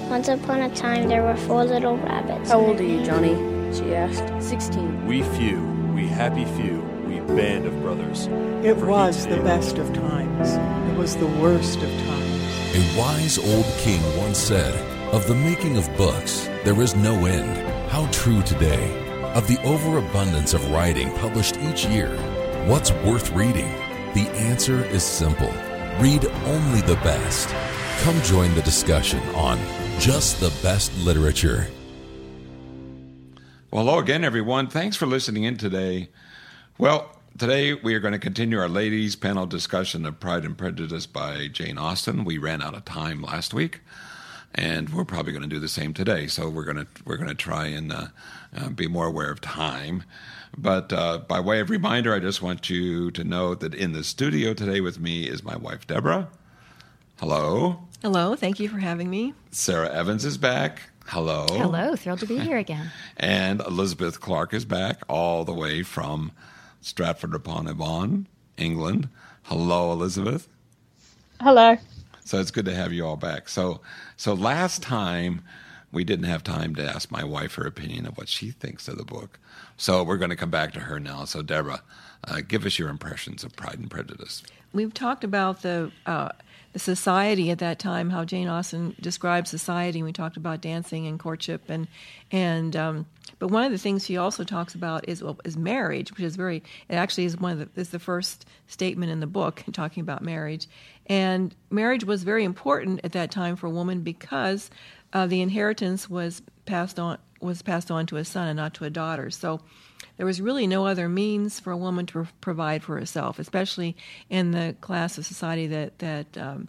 Once upon a time, there were 4 little rabbits. How old are you, Johnny? She asked. 16. We few, we happy few, we band of brothers. It was the best of times. It was the worst of times. A wise old king once said, "Of the making of books, there is no end." How true today. Of the overabundance of writing published each year, what's worth reading? The answer is simple. Read only the best. Come join the discussion on Just the Best Literature. Well, hello again, everyone. Thanks for listening in today. Well, today we are going to continue our ladies' panel discussion of Pride and Prejudice by Jane Austen. We ran out of time last week, and we're probably going to do the same today. So we're going to try and be more aware of time. But by way of reminder, I just want you to know that in the studio today with me is my wife, Deborah. Hello. Hello. Thank you for having me. Sarah Evans is back. Hello. Hello. Thrilled to be here again. And Elizabeth Clark is back all the way from Stratford-upon-Avon, England. Hello, Elizabeth. Hello. So it's good to have you all back. So last time we didn't have time to ask my wife her opinion of what she thinks of the book. So we're going to come back to her now. So Deborah, give us your impressions of Pride and Prejudice. We've talked about the society at that time, how Jane Austen describes society. We talked about dancing and courtship, but one of the things she also talks about is marriage, which is it actually is is the first statement in the book talking about marriage. And marriage was very important at that time for a woman because the inheritance was passed on to a son and not to a daughter. So there was really no other means for a woman to provide for herself, especially in the class of society that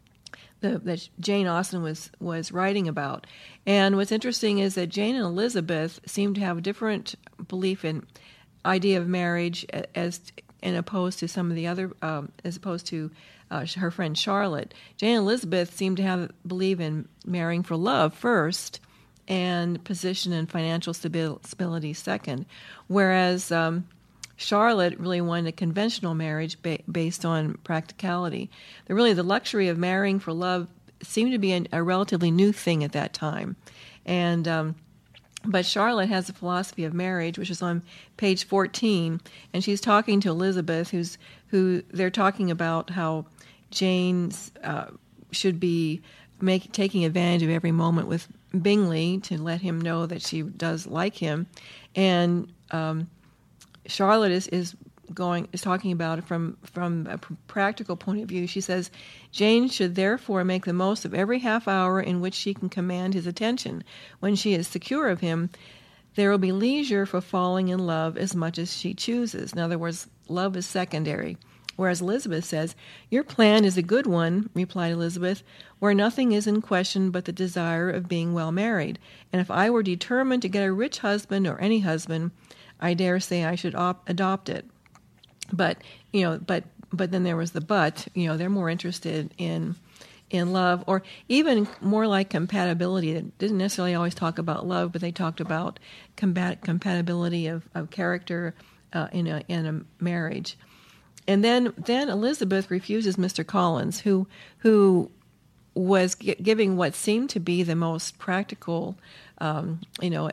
Jane Austen was writing about. And what's interesting is that Jane and Elizabeth seem to have a different belief in idea of marriage as opposed to some of the other, as opposed to her friend Charlotte. Jane and Elizabeth seem to believe in marrying for love first, and position and financial stability second, whereas Charlotte really wanted a conventional marriage based on practicality. The luxury of marrying for love seemed to be a relatively new thing at that time, and but Charlotte has a philosophy of marriage, which is on page 14, and she's talking to Elizabeth, who they're talking about how Jane should be taking advantage of every moment with Bingley to let him know that she does like him, and Charlotte is talking about it from a practical point of view. She says Jane should therefore make the most of every half hour in which she can command his attention. When she is secure of him, there will be leisure for falling in love as much as she chooses. In other words, love is secondary. Whereas Elizabeth says, "Your plan is a good one," replied Elizabeth, "where nothing is in question but the desire of being well married. And if I were determined to get a rich husband or any husband, I dare say I should adopt it." But then there was the but. They're more interested in love, or even more like compatibility. They didn't necessarily always talk about love, but they talked about compatibility of character in a marriage. And then Elizabeth refuses Mr. Collins, who was giving what seemed to be the most practical, the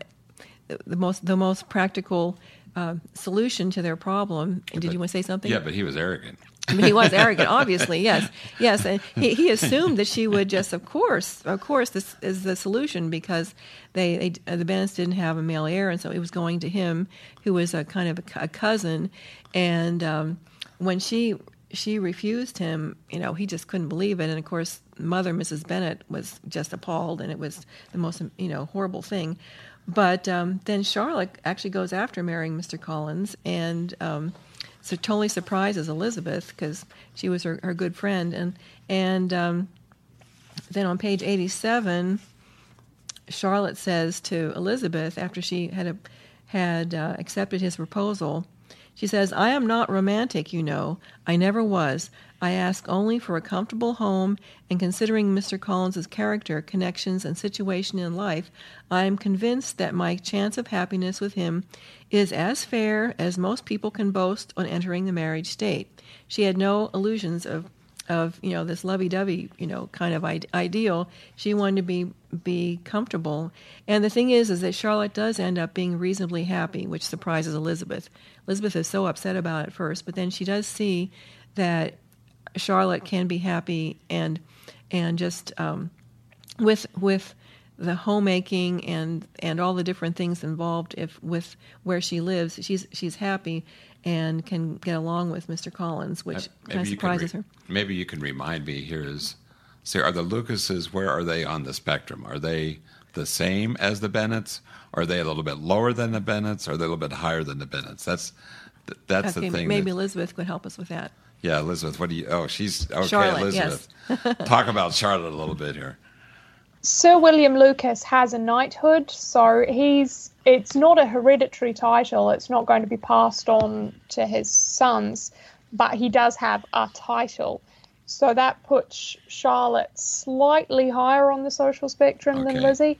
most practical solution to their problem. Did you want to say something? Yeah, but he was arrogant. He was arrogant, obviously, yes. And he assumed that she would just, of course, this is the solution, because the Bennets didn't have a male heir, and so it was going to him, who was a kind of a cousin, and when she refused him, he just couldn't believe it. And of course, Mother, Mrs. Bennet, was just appalled, and it was the most, horrible thing. But then Charlotte actually goes after marrying Mr. Collins, and so totally surprises Elizabeth, because she was her good friend. And then on page 87, Charlotte says to Elizabeth, after she had accepted his proposal, she says, "I am not romantic, I never was. I ask only for a comfortable home, and considering Mr. Collins's character, connections, and situation in life, I am convinced that my chance of happiness with him is as fair as most people can boast on entering the marriage state." She had no illusions of this lovey-dovey kind of ideal. She wanted to be comfortable, and the thing is that Charlotte does end up being reasonably happy, which surprises Elizabeth. Elizabeth is so upset about it at first, but then she does see that Charlotte can be happy and just with the homemaking and all the different things involved with where she lives, she's happy and can get along with Mr. Collins, which kind of surprises her. Maybe you can remind me here are the Lucases, where are they on the spectrum? Are they the same as the Bennets? Are they a little bit lower than the Bennets? Or are they a little bit higher than the Bennets? That's the thing. Maybe Elizabeth could help us with that. Yeah, Elizabeth, she's okay, Charlotte, Elizabeth. Yes. Talk about Charlotte a little bit here. Sir William Lucas has a knighthood, so it's not a hereditary title. It's not going to be passed on to his sons, but he does have a title. So that puts Charlotte slightly higher on the social spectrum than Lizzie.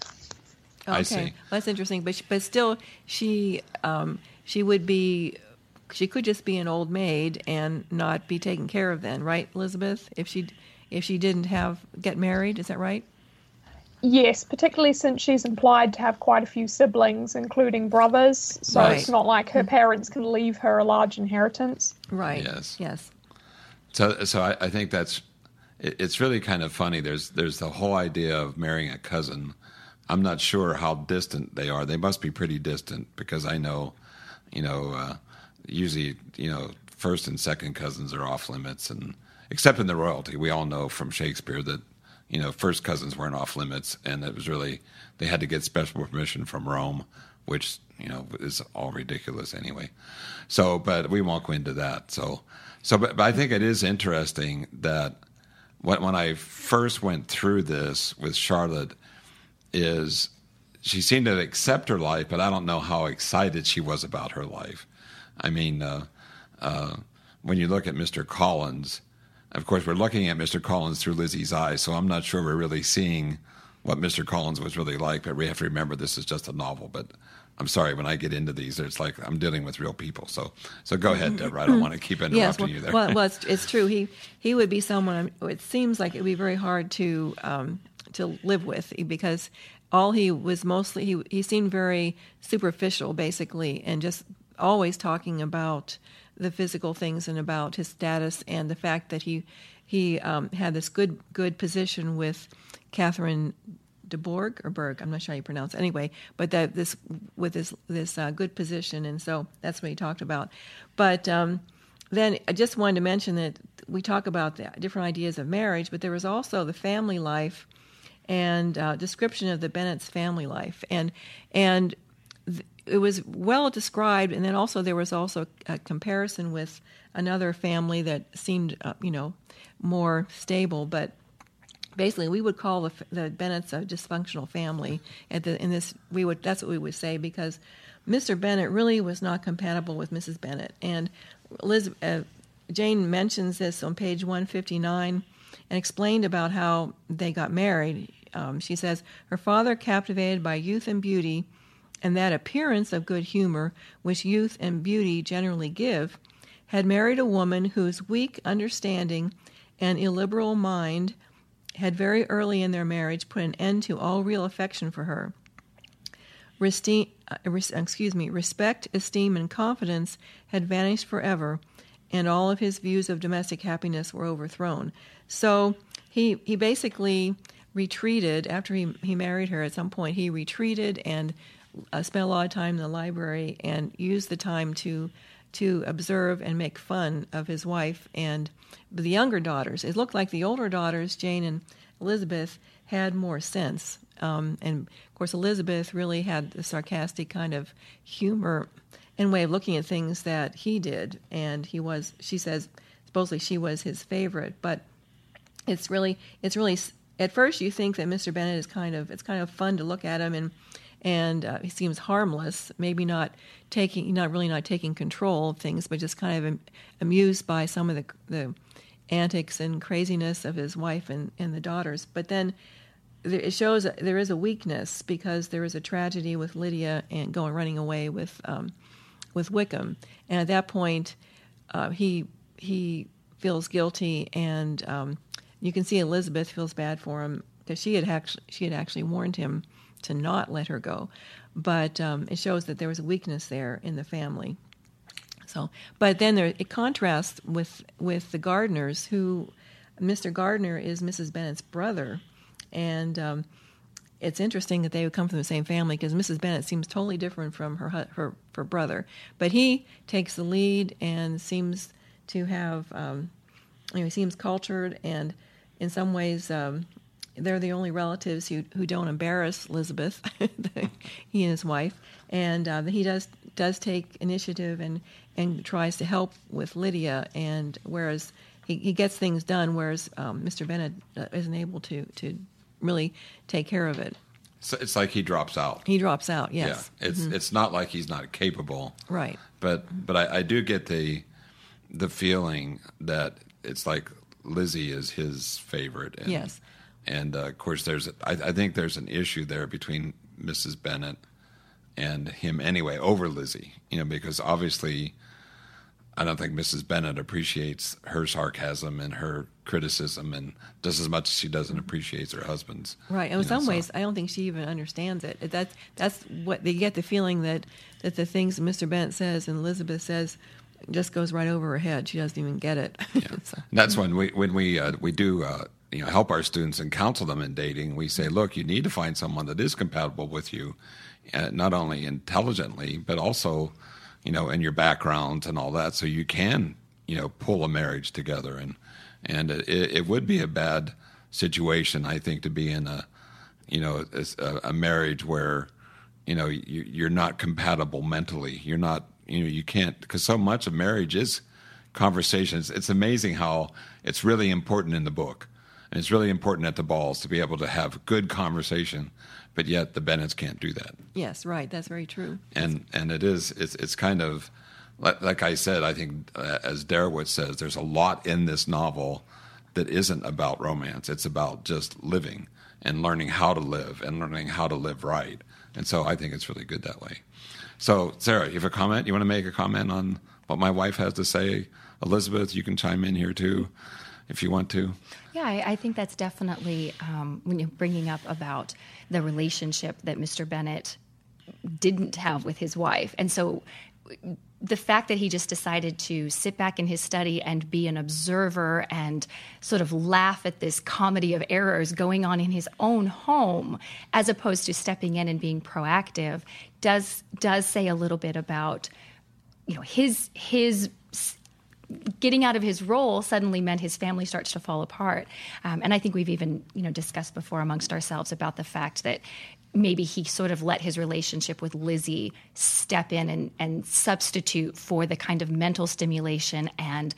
I see. Well, that's interesting, but still, she would be. She could just be an old maid and not be taken care of then, right, Elizabeth? If she didn't get married, is that right? Yes, particularly since she's implied to have quite a few siblings, including brothers. So It's not like her parents can leave her a large inheritance. Right. Yes. So I think it's really kind of funny. There's the whole idea of marrying a cousin. I'm not sure how distant they are. They must be pretty distant, because I know, usually, first and second cousins are off limits, and except in the royalty, we all know from Shakespeare that first cousins weren't off limits, and it was really, they had to get special permission from Rome, which is all ridiculous anyway. So, but we won't go into that. But I think it is interesting that when I first went through this with Charlotte, is she seemed to accept her life, but I don't know how excited she was about her life. I mean, when you look at Mr. Collins, of course, we're looking at Mr. Collins through Lizzie's eyes, so I'm not sure we're really seeing what Mr. Collins was really like, but we have to remember this is just a novel. But I'm sorry, when I get into these, it's like I'm dealing with real people. So go ahead, Deborah. I don't want to keep interrupting you there. Well, it's true. He would be someone, it seems like it would be very hard to live with, because all he was mostly, he seemed very superficial, basically, and just always talking about the physical things and about his status and the fact that he had this good position with Catherine de Bourgh or Berg, I'm not sure how you pronounce it anyway, but that this good position, and so that's what he talked about. But then I just wanted to mention that we talk about the different ideas of marriage, but there was also the family life and description of the Bennet's family life, and it was well described, and then also there was also a comparison with another family that seemed, more stable. But basically, we would call the Bennets a dysfunctional family. That's what we would say, because Mr. Bennet really was not compatible with Mrs. Bennet. And Jane mentions this on page 159 and explained about how they got married. She says, her father, captivated by youth and beauty, and that appearance of good humor which youth and beauty generally give, had married a woman whose weak understanding and illiberal mind had very early in their marriage put an end to all real affection for her. Respect, esteem, and confidence had vanished forever, and all of his views of domestic happiness were overthrown. So he basically retreated after he married her. At some point, he retreated and spent a lot of time in the library and used the time to observe and make fun of his wife and the younger daughters. It looked like the older daughters, Jane and Elizabeth, had more sense. And, of course, Elizabeth really had the sarcastic kind of humor and way of looking at things that he did. And she says, supposedly she was his favorite. But it's really, at first you think that Mr. Bennet is it's kind of fun to look at him, and he seems harmless, maybe not really taking control of things, but just kind of amused by some of the antics and craziness of his wife and the daughters. But then it shows that there is a weakness, because there is a tragedy with Lydia and running away with Wickham, and at that point he feels guilty, and you can see Elizabeth feels bad for him because she had actually warned him to not let her go, but it shows that there was a weakness there in the family. So, but then it contrasts with the Gardners, who Mr. Gardner is Mrs. Bennet's brother, and it's interesting that they would come from the same family because Mrs. Bennet seems totally different from her brother, but he takes the lead and seems to have, he seems cultured, and in some ways they're the only relatives who don't embarrass Elizabeth, he and his wife, and he does take initiative and tries to help with Lydia, and whereas he gets things done, whereas Mr. Bennet isn't able to really take care of it. So it's like he drops out. He drops out, yes. Yeah, it's not like he's not capable. Right. But I do get the feeling that it's like Lizzie is his favorite. And, yes. And of course, I think there's an issue there between Mrs. Bennet and him anyway over Lizzie. Because obviously, I don't think Mrs. Bennet appreciates her sarcasm and her criticism, and just as much as she doesn't appreciate her husband's. Right. And in some ways, I don't think she even understands it. That's what they get, the feeling that the things that Mr. Bennet says and Elizabeth says just goes right over her head. She doesn't even get it. Yeah. So. That's when we do help our students and counsel them in dating. We say, look, you need to find someone that is compatible with you, not only intelligently but also, in your background and all that, so you can, pull a marriage together. And it would be a bad situation, I think, to be in a marriage where, you're not compatible mentally. You're not, you can't, because so much of marriage is conversations. It's amazing how it's really important in the book, and it's really important at the balls to be able to have good conversation. But yet the Bennets can't do that. Yes, right. That's very true. And it's kind of, like I said, I think, as Darowitz says, there's a lot in this novel that isn't about romance. It's about just living and learning how to live and learning how to live right. And so I think it's really good that way. So, Sarah, you have a comment? You want to make a comment on what my wife has to say? Elizabeth, you can chime in here too if you want to. Yeah, I think that's definitely, when you're bringing up about the relationship that Mr. Bennet didn't have with his wife. And so the fact that he just decided to sit back in his study and be an observer and sort of laugh at this comedy of errors going on in his own home, as opposed to stepping in and being proactive, does say a little bit about, his getting out of his role suddenly meant his family starts to fall apart. And I think we've even, discussed before amongst ourselves about the fact that maybe he sort of let his relationship with Lizzie step in and substitute for the kind of mental stimulation and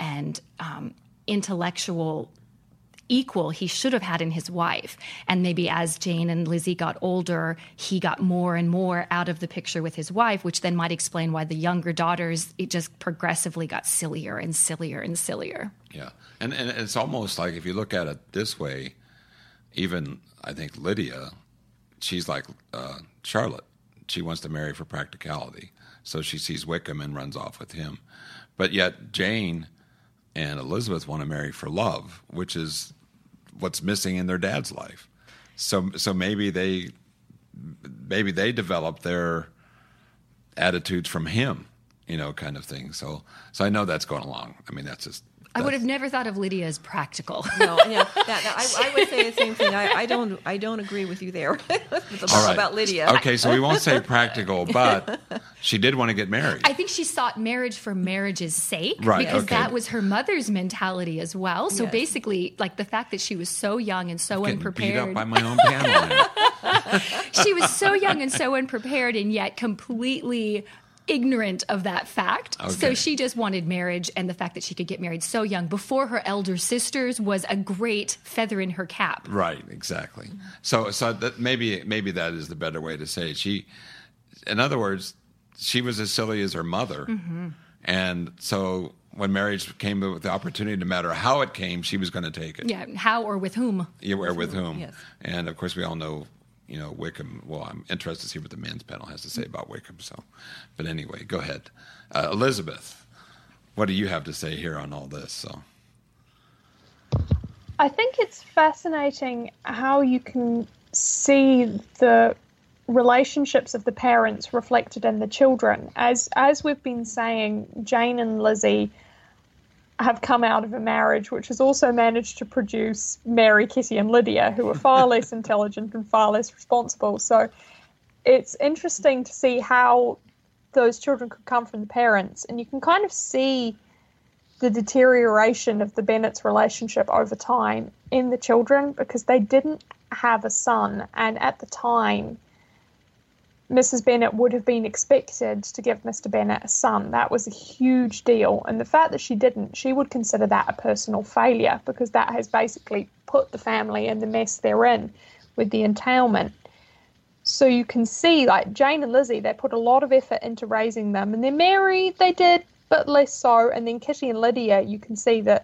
intellectual equal he should have had in his wife. And maybe as Jane and Lizzie got older, he got more and more out of the picture with his wife, which then might explain why the younger daughters, it just progressively got sillier and sillier and sillier. Yeah. And it's almost like, if you look at it this way, even I think Lydia, she's like Charlotte. She wants to marry for practicality. So she sees Wickham and runs off with him. But yet Jane and Elizabeth want to marry for love, which is what's missing in their dad's life. So maybe they develop their attitudes from him, kind of thing. So I know that's going along. I mean, I would have never thought of Lydia as practical. No, I would say the same thing. I don't agree with you there about Lydia. Okay, so we won't say practical, but she did want to get married. I think she sought marriage for marriage's sake, right? Because that was her mother's mentality as well. So basically, like the fact that she was so young and so unprepared. Beat up by my own panel. She was so young and so unprepared, and yet completely ignorant of that fact. Okay. So she just wanted marriage, and the fact that she could get married so young before her elder sisters was a great feather in her cap. Right, exactly. So that maybe that is the better way to say it. She, in other words, she was as silly as her mother. Mm-hmm. And so when marriage came with the opportunity, no matter how it came, she was going to take it. Yeah, how or with whom. Yeah, or with whom. Yes. And of course we all know, Wickham. Well, I'm interested to see what the men's panel has to say about Wickham. But anyway, go ahead. Elizabeth, what do you have to say here on all this? So I think it's fascinating how you can see the relationships of the parents reflected in the children. As we've been saying, Jane and Lizzie have come out of a marriage which has also managed to produce Mary, Kitty, and Lydia, who are far less intelligent and far less responsible. So it's interesting to see how those children could come from the parents, and you can kind of see the deterioration of the Bennet's relationship over time in the children, because they didn't have a son, and at the time Mrs. Bennet would have been expected to give Mr. Bennet a son. That was a huge deal, and the fact that she didn't, she would consider that a personal failure, because that has basically put the family in the mess they're in with the entailment. So you can see, like, Jane and Lizzie, they put a lot of effort into raising them, and then Mary, they did, but less so. And then Kitty and Lydia, you can see that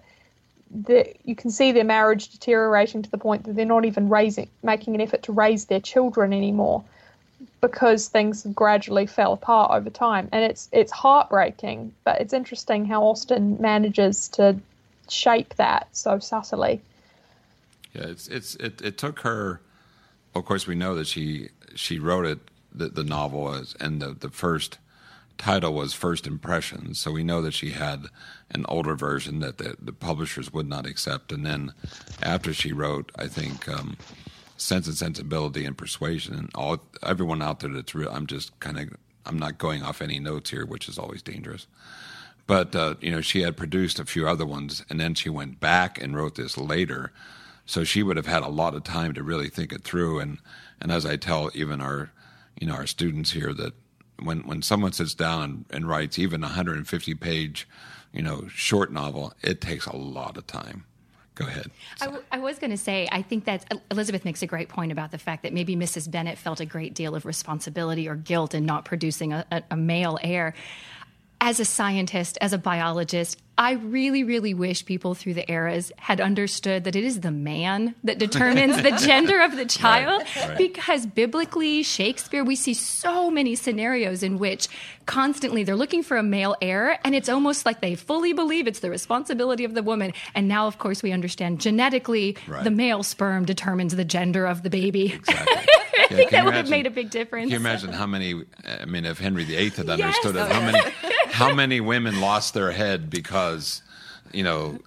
you can see their marriage deteriorating to the point that they're not even making an effort to raise their children anymore, because things gradually fell apart over time. And it's heartbreaking, but it's interesting how Austen manages to shape that so subtly. Yeah, it took her. Of course, we know that she wrote it, the novel, and the first title was First Impressions. So we know that she had an older version that the publishers would not accept. And then after she wrote, I think, Sense and Sensibility and Persuasion, and everyone out there that's real, I'm not going off any notes here, which is always dangerous. But, she had produced a few other ones, and then she went back and wrote this later. So she would have had a lot of time to really think it through. And as I tell even our students here, that when someone sits down and writes even a 150-page, short novel, it takes a lot of time. Go ahead. I was going to say, I think that Elizabeth makes a great point about the fact that maybe Mrs. Bennet felt a great deal of responsibility or guilt in not producing a male heir. As a scientist, as a biologist, I really, really wish people through the eras had understood that it is the man that determines the gender of the child. Right. Because biblically, Shakespeare, we see so many scenarios in which constantly they're looking for a male heir, and it's almost like they fully believe it's the responsibility of the woman. And now, of course, we understand genetically the male sperm determines the gender of the baby. Exactly. I think that would have made a big difference. Can you imagine how many, if Henry VIII had understood it, how many women lost their head because, we know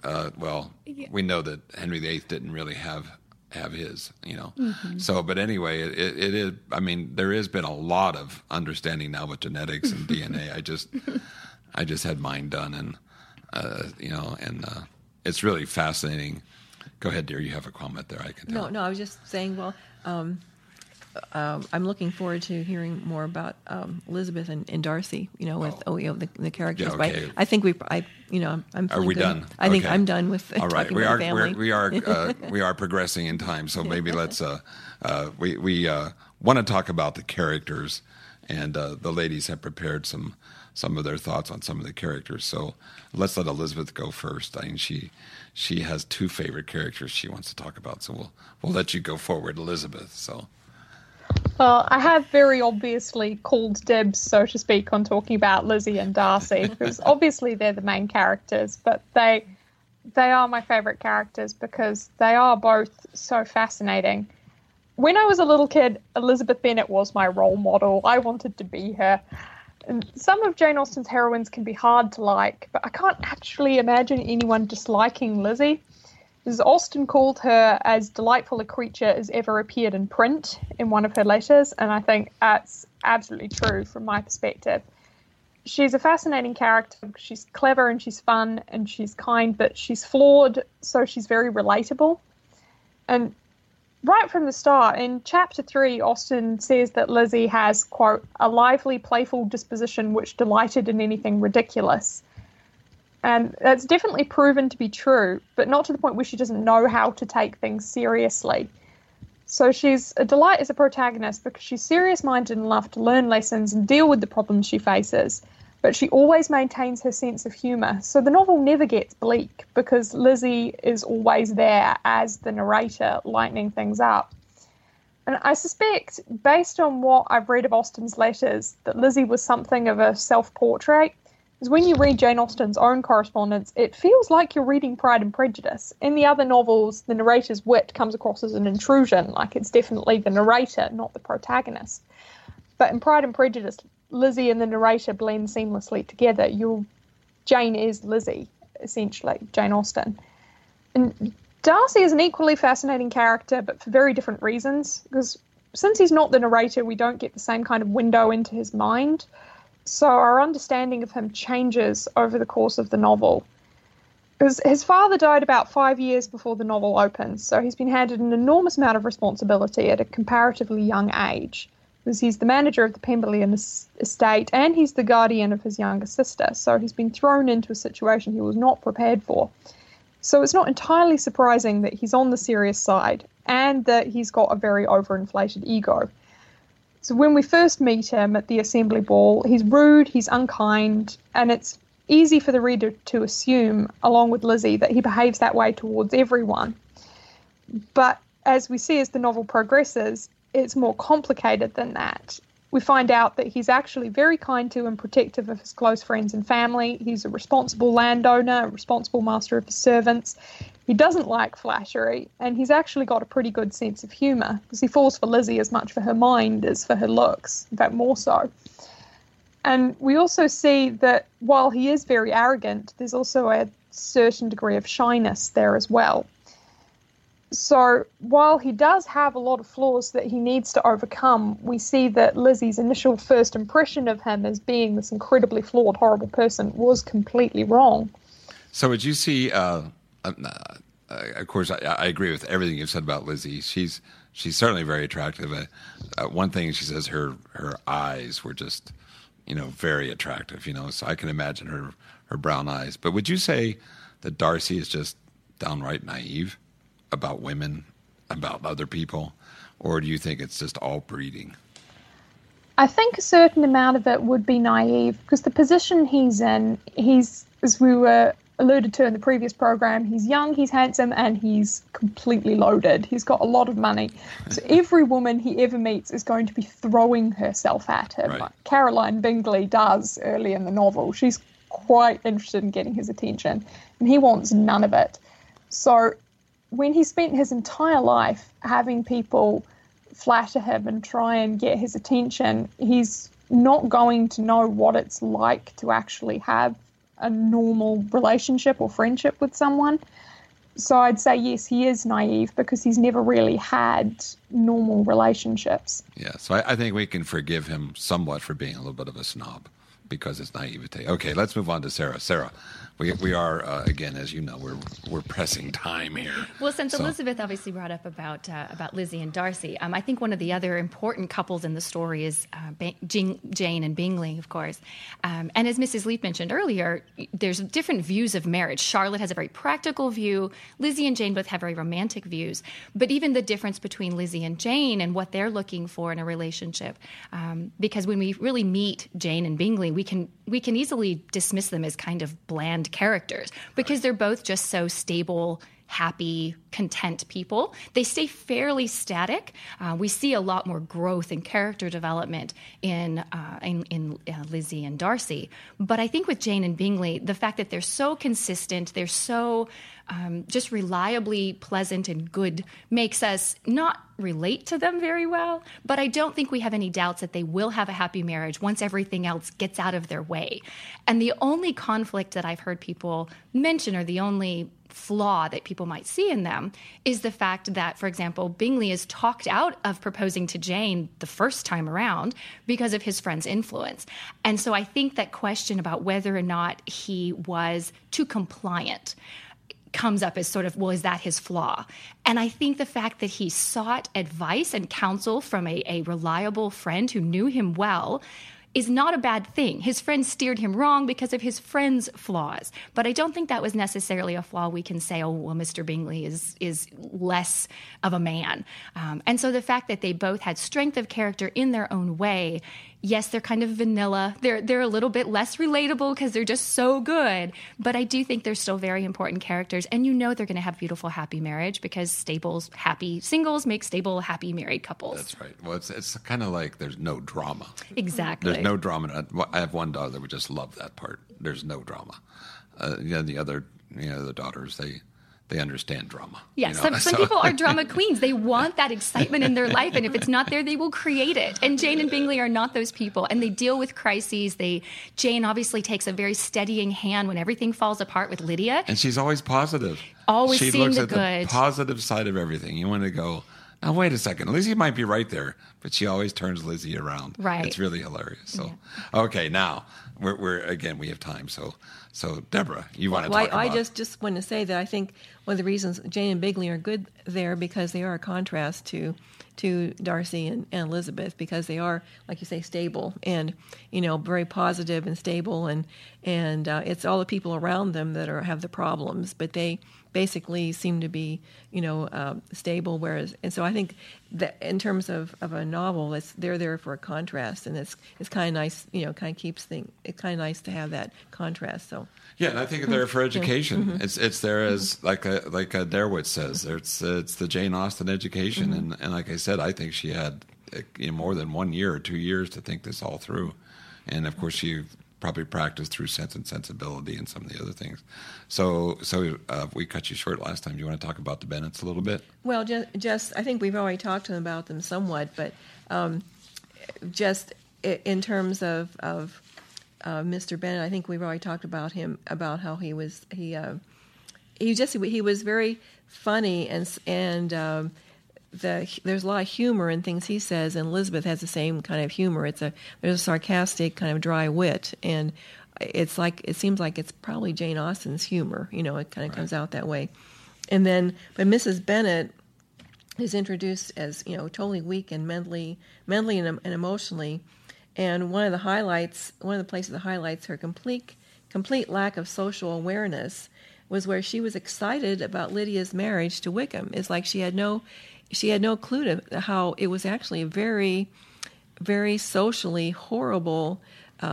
that Henry VIII didn't really have his, Mm-hmm. So, but anyway, it is, there has been a lot of understanding now with genetics and DNA. I just had mine done, and it's really fascinating. Go ahead, dear. You have a comment there, I can tell. No, I was just saying, I'm looking forward to hearing more about Elizabeth and Darcy. The characters. Yeah, okay. But I think I'm. Are we done? I think I'm done with. All right, talking about the family. we are progressing in time. So maybe let's we want to talk about the characters, and the ladies have prepared some of their thoughts on some of the characters. So let's let Elizabeth go first. She has two favorite characters she wants to talk about. So we'll let you go forward, Elizabeth. So. Well, I have very obviously called dibs, so to speak, on talking about Lizzie and Darcy, because obviously they're the main characters, but they are my favourite characters because they are both so fascinating. When I was a little kid, Elizabeth Bennet was my role model. I wanted to be her. And some of Jane Austen's heroines can be hard to like, but I can't actually imagine anyone disliking Lizzie. As Austen called her as delightful a creature as ever appeared in print in one of her letters, and I think that's absolutely true from my perspective. She's a fascinating character. She's clever and she's fun and she's kind, but she's flawed, so she's very relatable. And right from the start, in Chapter 3, Austen says that Lizzie has, quote, a lively, playful disposition which delighted in anything ridiculous. And that's definitely proven to be true, but not to the point where she doesn't know how to take things seriously. So she's a delight as a protagonist because she's serious-minded enough to learn lessons and deal with the problems she faces, but she always maintains her sense of humour. So the novel never gets bleak because Lizzie is always there as the narrator, lightening things up. And I suspect, based on what I've read of Austen's letters, that Lizzie was something of a self-portrait. is when you read Jane Austen's own correspondence, it feels like you're reading Pride and Prejudice. In the other novels, the narrator's wit comes across as an intrusion, like it's definitely the narrator, not the protagonist. But in Pride and Prejudice, Lizzie and the narrator blend seamlessly together. Jane is Lizzie, essentially, Jane Austen. And Darcy is an equally fascinating character, but for very different reasons, because since he's not the narrator, we don't get the same kind of window into his mind. So our understanding of him changes over the course of the novel. His father died about 5 years before the novel opens, so he's been handed an enormous amount of responsibility at a comparatively young age, because he's the manager of the Pemberley estate and he's the guardian of his younger sister, so he's been thrown into a situation he was not prepared for. So it's not entirely surprising that he's on the serious side and that he's got a very overinflated ego. So when we first meet him at the assembly ball, he's rude, he's unkind, and it's easy for the reader to assume, along with Lizzie, that he behaves that way towards everyone. But as we see as the novel progresses, it's more complicated than that. We find out that he's actually very kind to and protective of his close friends and family. He's a responsible landowner, a responsible master of his servants. He doesn't like flattery, and he's actually got a pretty good sense of humour, because he falls for Lizzie as much for her mind as for her looks, in fact more so. And we also see that while he is very arrogant, there's also a certain degree of shyness there as well. So while he does have a lot of flaws that he needs to overcome, we see that Lizzie's initial first impression of him as being this incredibly flawed, horrible person was completely wrong. So would you see, of course, I agree with everything you've said about Lizzie. She's certainly very attractive. One thing she says, her eyes were just, very attractive, so I can imagine her brown eyes. But would you say that Darcy is just downright naive about women, about other people, or do you think it's just all breeding? I think a certain amount of it would be naive, because the position he's in, as we were alluded to in the previous program, he's young, he's handsome, and he's completely loaded. He's got a lot of money. So every woman he ever meets is going to be throwing herself at him, like Caroline Bingley does early in the novel. She's quite interested in getting his attention, and he wants none of it. So when he spent his entire life having people flatter him and try and get his attention, he's not going to know what it's like to actually have a normal relationship or friendship with someone. So I'd say, yes, he is naive because he's never really had normal relationships. Yeah, so I think we can forgive him somewhat for being a little bit of a snob because it's naivete. Okay, let's move on to Sarah. Sarah, we are, again, as you know, we're pressing time here. Well, since Elizabeth obviously brought up about Lizzie and Darcy, I think one of the other important couples in the story is Jane and Bingley, of course. And as Mrs. Leaf mentioned earlier, there's different views of marriage. Charlotte has a very practical view. Lizzie and Jane both have very romantic views. But even the difference between Lizzie and Jane and what they're looking for in a relationship, because when we really meet Jane and Bingley, we can easily dismiss them as kind of bland characters because they're both just so stable, happy, content people. They stay fairly static. We see a lot more growth and character development in Lizzie and Darcy. But I think with Jane and Bingley, the fact that they're so consistent, they're so just reliably pleasant and good makes us not relate to them very well. But I don't think we have any doubts that they will have a happy marriage once everything else gets out of their way. And the only conflict that I've heard people mention, or the only flaw that people might see in them, is the fact that, for example, Bingley is talked out of proposing to Jane the first time around because of his friend's influence. And so I think that question about whether or not he was too compliant comes up as sort of, well, is that his flaw? And I think the fact that he sought advice and counsel from a reliable friend who knew him well is not a bad thing. His friend steered him wrong because of his friend's flaws. But I don't think that was necessarily a flaw we can say, oh, well, Mr. Bingley is less of a man. And so the fact that they both had strength of character in their own way yes, they're kind of vanilla. They're a little bit less relatable because they're just so good. But I do think they're still very important characters. And you know they're going to have beautiful, happy marriage because stable, happy singles make stable, happy married couples. That's right. Well, it's kind of like there's no drama. Exactly. There's no drama. I have one daughter that would just love that part. There's no drama. The other, the daughters, they understand drama. Yeah, some people are drama queens. They want that excitement in their life, and if it's not there, they will create it. And Jane and Bingley are not those people, and they deal with crises. Jane obviously takes a very steadying hand when everything falls apart with Lydia. And she's always positive. Always she seeing looks the at good. the positive side of everything. You want to go, now wait a second, Lizzie might be right there, but she always turns Lizzie around. Right. It's really hilarious. So, okay, now we're again, we have time. So Deborah, you want to talk about... I just want to say that I think one of the reasons Jane and Bingley are good there because they are a contrast to Darcy and Elizabeth, because they are, like you say, stable and very positive and stable, and it's all the people around them that have the problems, but they basically seem to be stable. And so I think that in terms of a novel, they're there for a contrast, and it's kind of nice. Kind of keeps things. It's kind of nice to have that contrast. So yeah, and I think they're for education. It's there as like Derwitz says. It's the Jane Austen education, and like I said, I think she had more than 1 year or 2 years to think this all through, and of course she probably practiced through Sense and Sensibility and some of the other things. So we cut you short last time. Do you want to talk about the Bennets a little bit? Well, just I think we've already talked to them about them somewhat, but just in terms of Mr. Bennet, I think we've already talked about him, about how he was very funny and there's a lot of humor in things he says, and Elizabeth has the same kind of humor. There's a sarcastic kind of dry wit, and it seems like it's probably Jane Austen's humor. It kind of comes out that way. And then, but Mrs. Bennet is introduced as totally weak and mentally and emotionally. And one of the places that highlights her complete lack of social awareness was where she was excited about Lydia's marriage to Wickham. It's like she had no clue to how it was actually a very, very socially horrible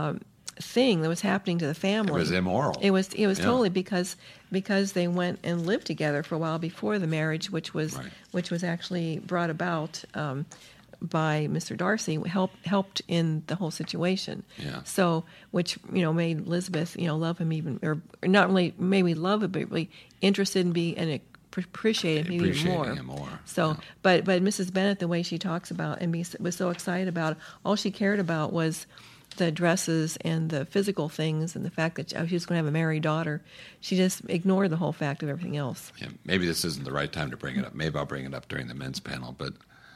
thing that was happening to the family. It was immoral. It was totally because they went and lived together for a while before the marriage, which was actually brought about by Mr. Darcy, helped in the whole situation. Yeah. So, which made Elizabeth love him even, or not really maybe love him, but really interested and appreciate him even more. So, yeah. But Mrs. Bennet, the way she talks about and was so excited about, all she cared about was the dresses and the physical things and the fact that she was going to have a married daughter. She just ignored the whole fact of everything else. Yeah, maybe this isn't the right time to bring it up. Maybe I'll bring it up during the men's panel, but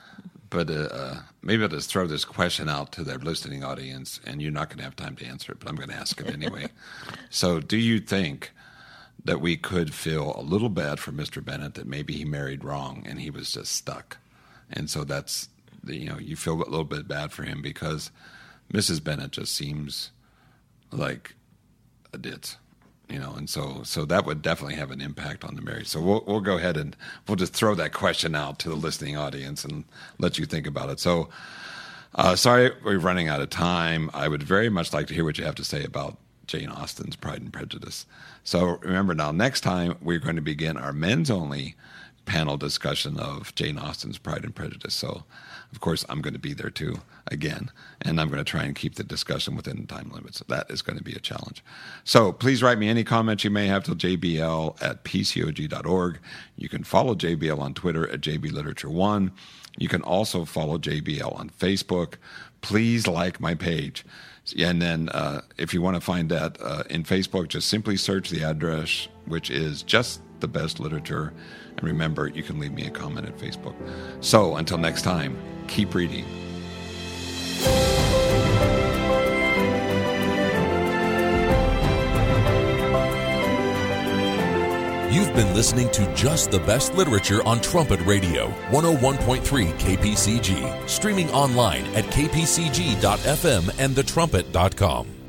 maybe I'll just throw this question out to their listening audience, and you're not going to have time to answer it, but I'm going to ask it anyway. So do you think that we could feel a little bad for Mr. Bennet that maybe he married wrong and he was just stuck? And so that's, you feel a little bit bad for him because Mrs. Bennet just seems like a ditz. And so that would definitely have an impact on the marriage. So we'll go ahead and we'll just throw that question out to the listening audience and let you think about it. So, sorry, we're running out of time. I would very much like to hear what you have to say about Jane Austen's Pride and Prejudice. So remember now, next time we're going to begin our men's only panel discussion of Jane Austen's Pride and Prejudice. So, of course, I'm going to be there too, again, and I'm going to try and keep the discussion within the time limits. So that is going to be a challenge. So please write me any comments you may have to jbl@pcog.org. You can follow JBL on Twitter at JBLiterature1. You can also follow JBL on Facebook. Please like my page. And then if you want to find that in Facebook, just simply search the address, which is Just the Best Literature. And remember, you can leave me a comment at Facebook. So until next time, keep reading. You've been listening to Just the Best Literature on Trumpet Radio, 101.3 KPCG, streaming online at kpcg.fm and thetrumpet.com.